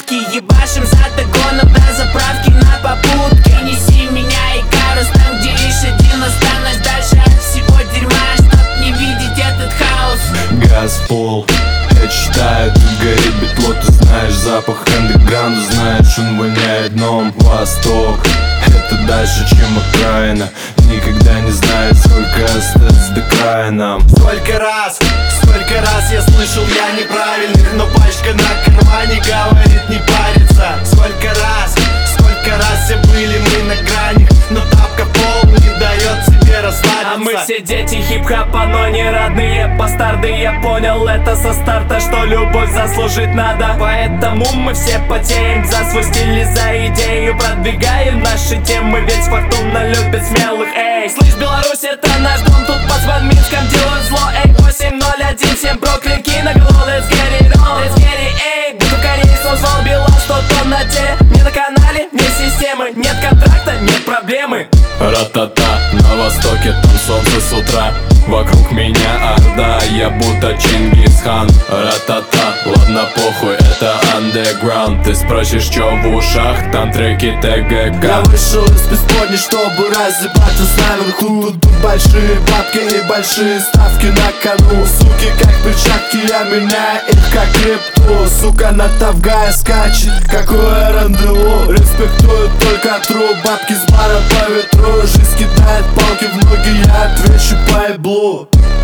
сутки. Ебашим за догоном до заправки на попутке. Неси меня и Карус там, где лишь один останусь. Дальше от всего дерьма, чтоб не видеть этот хаос. Газ в пол, я читаю, тут горит бетло. Ты знаешь запах андеграунда, знаешь, он воняет дном. Восток, это дальше, чем окраина. Никогда не знает, сколько остается до края нам. Столько раз я слышал я неправильных, но пачка на кармане говорит не париться. Сколько раз все были мы на грани, но тапка пол не дает себе расслабиться. А мы все дети хип-хопа, но не родные бастарды. Я понял это со старта, что любовь заслужить надо. Поэтому мы все потеем за свой стиль и за идею. Продвигаем наши темы, ведь фортуна любит смелых. Эй, слышь, Беларусь, это наш дом, тут под Минском делают зло. Эй, 801, всем Бруклин, киноголо, let's get it on. Let's get it, эй, буду кореец, он звал Билан, 100 тонн на теле. Не на канале, нет системы, нет контракта, нет проблемы. Ра-та-та, на востоке там солнце с утра. Вокруг меня орда, я будто Чингисхан. Ра-та-та, ладно похуй, это андеграунд. Ты спросишь, чё в ушах, там треки ТГК. Я вышел из преисподней, чтобы разъебаться с наверху. Тут большие бабки и большие ставки на кону. Суки как перчатки, я меняю их как крипту. Сука на Тавгае скачет, какое рандеву. Респектую только тру, бабки с бара по ветру. Жизнь кидает палки в ноги, я отвечу по еблу.